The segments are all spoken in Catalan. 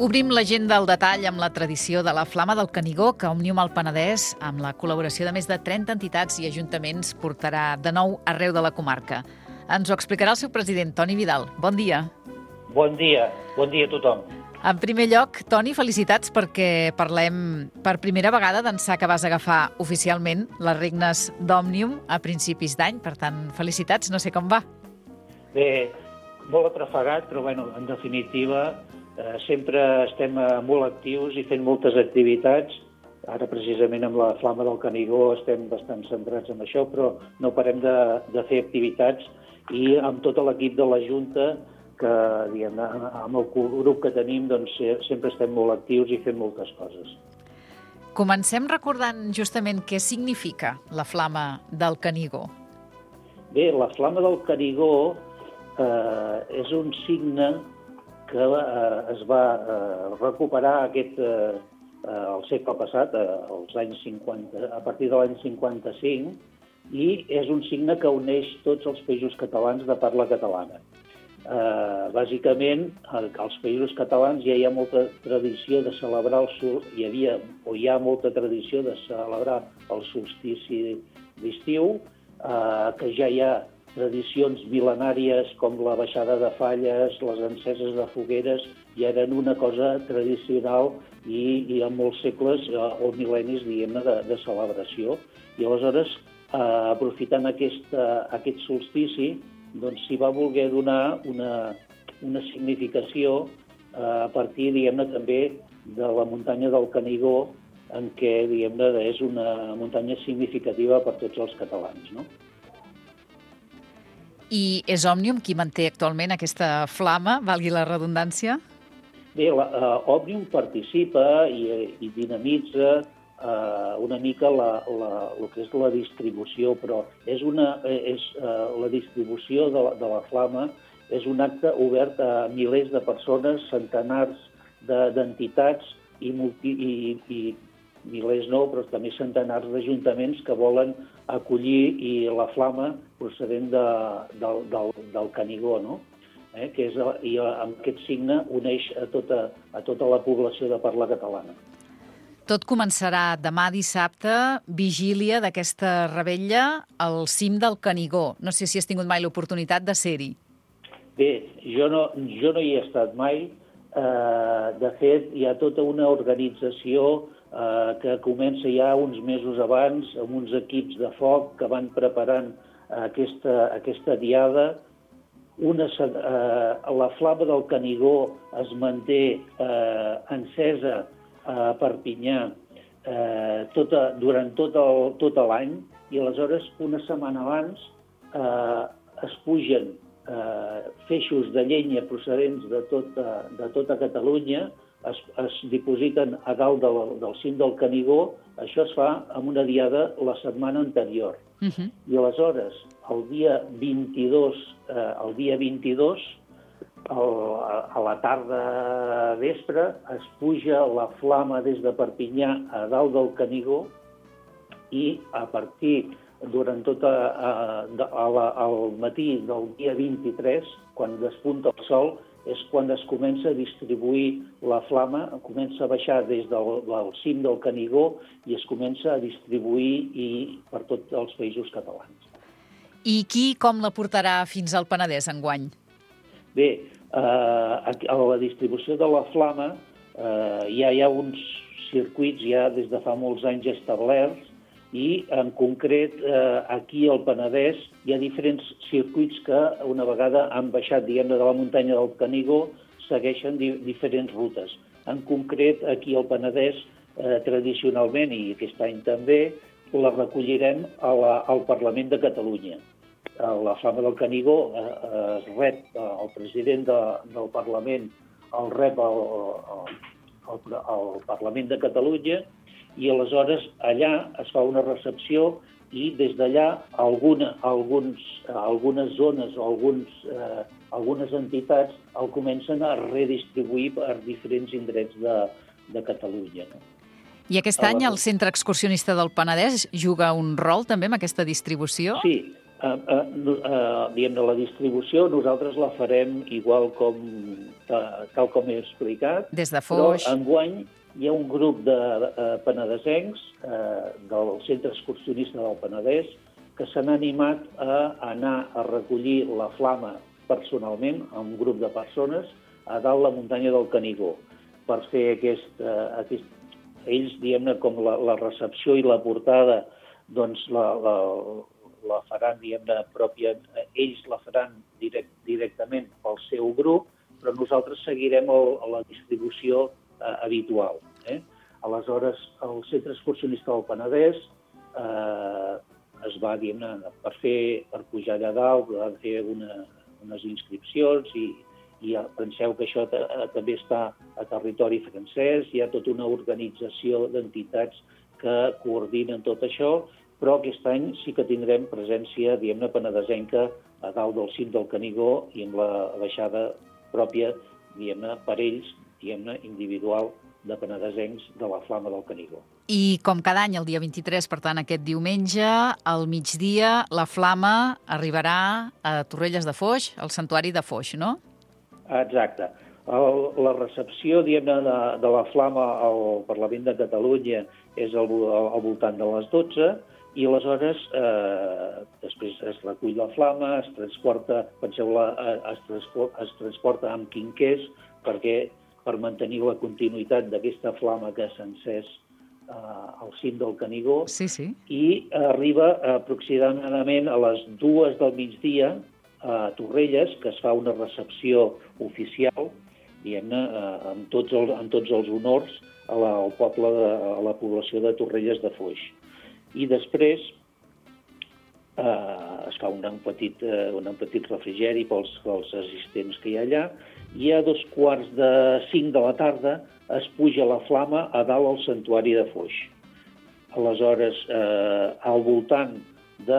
Obrim l'agenda al detall amb la tradició de la Flama del Canigó que Òmnium al Penedès, amb la col·laboració de més de 30 entitats i ajuntaments, portarà de nou arreu de la comarca. Ens ho explicarà el seu president, Toni Vidal. Bon dia. Bon dia a tothom. En primer lloc, Toni, felicitats perquè parlem per primera vegada d'ençà que vas agafar oficialment les regnes d'Òmnium a principis d'any. Per tant, felicitats, no sé com va. Bé, molt atrafegat, però en definitiva sempre estem molt actius i fent moltes activitats. Ara, precisament, amb la Flama del Canigó estem bastant centrats en això, però no parem de fer activitats i amb tot l'equip de la Junta, que amb el grup que tenim doncs, sempre estem molt actius i fent moltes coses. Comencem recordant justament què significa la Flama del Canigó. Bé, la Flama del Canigó és un signe que es va recuperar al segle passat, als anys 50, a partir de l'any 55, i és un signe que uneix tots els països catalans de parla catalana. Bàsicament, als països catalans ja hi ha molta tradició de celebrar hi ha molta tradició de celebrar el solstici d'estiu, que ja hi ha tradicions mil·lenàries com la baixada de falles, les enceses de fogueres, ja eren una cosa tradicional i en molts segles o mil·lennis, de celebració. I aleshores, aprofitant aquest solstici, doncs s'hi va voler donar una significació a partir, també, de la muntanya del Canigó, en què, és una muntanya significativa per tots els catalans, no? I és Òmnium qui manté actualment aquesta flama, valgui la redundància? Bé, Òmnium participa i dinamitza una mica el que és la distribució, però la distribució de la flama és un acte obert a milers de persones, centenars d'entitats i milers no, però també centenars d'ajuntaments que volen acollir la flama procedent del Canigó, no? I amb aquest signe uneix a tota la població de parla catalana. Tot començarà demà dissabte, vigília d'aquesta revetlla al cim del Canigó. No sé si has tingut mai l'oportunitat de ser-hi. Bé, jo no hi he estat mai. De fet, hi ha tota una organització que comença ja uns mesos abans amb uns equips de foc que van preparant aquesta diada. La flama del Canigó es manté encesa a Perpinyà durant tot l'any i aleshores una setmana abans es pugen feixos de llenya procedents de tota Catalunya, es dipositen a dalt del cim del Canigó. Això es fa amb una diada la setmana anterior. I aleshores, el dia 22, a la tarda vespre, es puja la flama des de Perpinyà a dalt del Canigó i a partir durant el matí del dia 23, quan despunta el sol, és quan es comença a distribuir la flama, comença a baixar des del cim del Canigó i es comença a distribuir per tots els països catalans. I com la portarà fins al Penedès enguany? Bé, a la distribució de la flama ja hi ha uns circuits ja des de fa molts anys establerts i, en concret, aquí al Penedès hi ha diferents circuits que, una vegada han baixat, de la muntanya del Canigó, segueixen diferents rutes. En concret, aquí al Penedès, tradicionalment, i aquest any també, la recollirem al Parlament de Catalunya. La flama del Canigó es rep, el president del Parlament el rep al Parlament de Catalunya i aleshores allà es fa una recepció i des d'allà algunes zones o algunes entitats el comencen a redistribuir per diferents indrets de Catalunya. I aquest any el Centre Excursionista del Penedès juga un rol també en aquesta distribució? Sí, Diguem-ne, la distribució nosaltres la farem igual tal com he explicat. Des de Foix. Però enguany hi ha un grup de penedesencs del Centre Excursionista del Penedès que s'han animat a anar a recollir la flama personalment, amb un grup de persones, a dalt la muntanya del Canigó, per fer ells, diguem-ne, com la recepció i la portada, doncs la faran, diguem-ne, pròpia, ells la faran directament pel seu grup, però nosaltres seguirem la distribució habitual. Aleshores, el Centre Excursionista del Penedès es va, diguem-ne, per pujar allà dalt, van fer unes inscripcions i penseu que això també està a territori francès, hi ha tota una organització d'entitats que coordinen tot això, però aquest any sí que tindrem presència, diguem-ne, penedesenca a dalt del cim del Canigó i amb la baixada pròpia, diguem-ne, per ells, diguem-ne, individual de penedesencs de la Flama del Canigó. I com cada any, el dia 23, per tant, aquest diumenge, al migdia, la Flama arribarà a Torrelles de Foix, al Santuari de Foix, no? Exacte. La recepció, diguem-ne, de la Flama al Parlament de Catalunya és al voltant de les 12, i aleshores després es recull la flama, es transporta, es transporta amb quinquers per mantenir la continuïtat d'aquesta flama que s'ha encès al cim del Canigó. Sí, sí. I arriba aproximadament a les 2 del migdia a Torrelles, que es fa una recepció oficial, diguem-ne, amb tots els honors al poble, a la població de Torrelles de Foix. I després es fa un petit refrigeri pels assistents que hi ha allà, i a 4:45 de la tarda es puja la flama a dalt al Santuari de Foix. Aleshores, al voltant de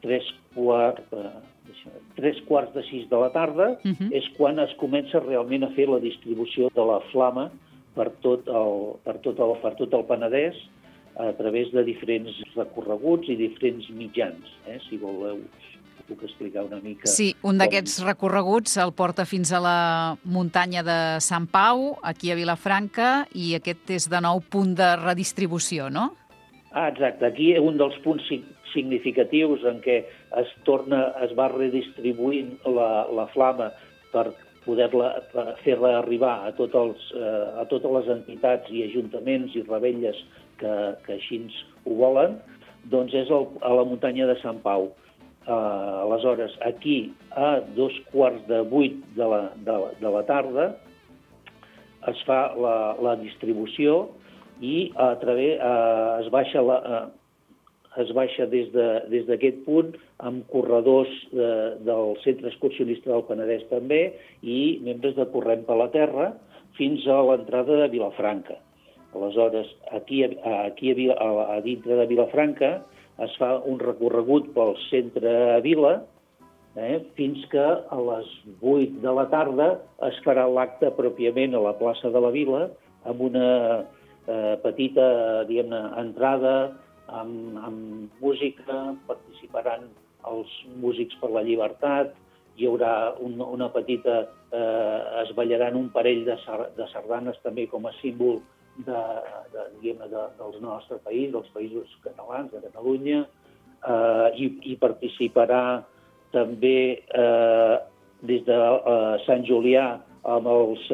3:45 de la tarda és quan es comença realment a fer la distribució de la flama per tot el Penedès, a través de diferents recorreguts i diferents mitjans. Si voleu, puc explicar una mica... Sí, un d'aquests recorreguts el porta fins a la muntanya de Sant Pau, aquí a Vilafranca, i aquest és de nou punt de redistribució, no? Exacte. Aquí un dels punts significatius en què es va redistribuint la flama per fer-la arribar a totes les entitats i ajuntaments i revetlles que així ho volen, doncs és a la muntanya de Sant Pau. Aleshores, aquí, a 7:45 de la tarda, es fa la distribució i es baixa des d'aquest punt amb corredors del Centre Excursionista del Penedès també i membres de Corrent per la Terra fins a l'entrada de Vilafranca. Aleshores, aquí a dintre de Vilafranca es fa un recorregut pel centre Vila fins que a les 8 de la tarda es farà l'acte pròpiament a la plaça de la Vila amb una petita, diguem-ne, entrada amb música, participaran els músics per la llibertat, hi haurà una petita... es ballaran un parell de sardanes també com a símbol del nostre país, dels països catalans, de Catalunya, i participarà també des de Sant Julià amb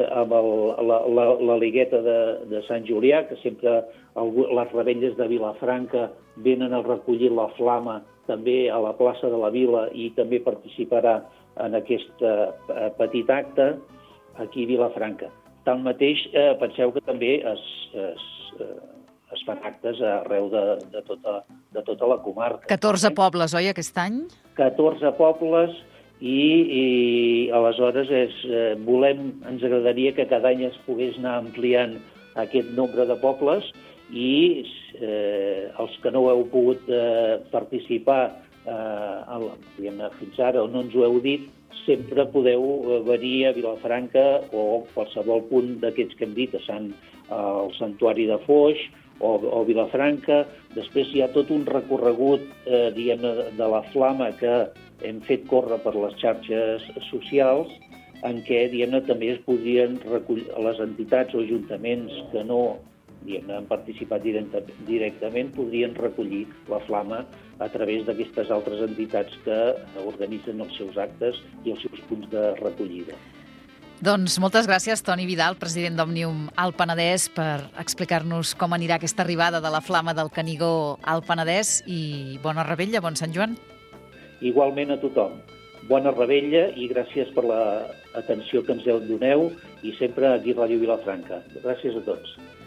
la ligueta de Sant Julià, que sempre les rebelles de Vilafranca venen a recollir la flama també a la plaça de la Vila i també participarà en aquest petit acte aquí a Vilafranca. Tanmateix, penseu que també es fan actes arreu de tota la comarca. 14 pobles, oi, aquest any? 14 pobles i aleshores ens agradaria que cada any es pogués anar ampliant aquest nombre de pobles i els que no heu pogut participar fins ara o no ens ho heu dit, sempre podeu venir a Vilafranca o qualsevol punt d'aquests que hem dit, al Santuari de Foix o Vilafranca. Després hi ha tot un recorregut de la flama que hem fet córrer per les xarxes socials, en què també es podrien recollir les entitats o ajuntaments que no han participat directament, podrien recollir la flama a través d'aquestes altres entitats que organitzen els seus actes i els seus punts de recollida. Doncs moltes gràcies, Toni Vidal, president d'Òmnium al Penedès, per explicar-nos com anirà aquesta arribada de la flama del Canigó al Penedès, i bona revetlla, bon Sant Joan. Igualment a tothom. Bona revetlla i gràcies per l'atenció que ens doneu i sempre aquí a Ràdio Vilafranca. Gràcies a tots.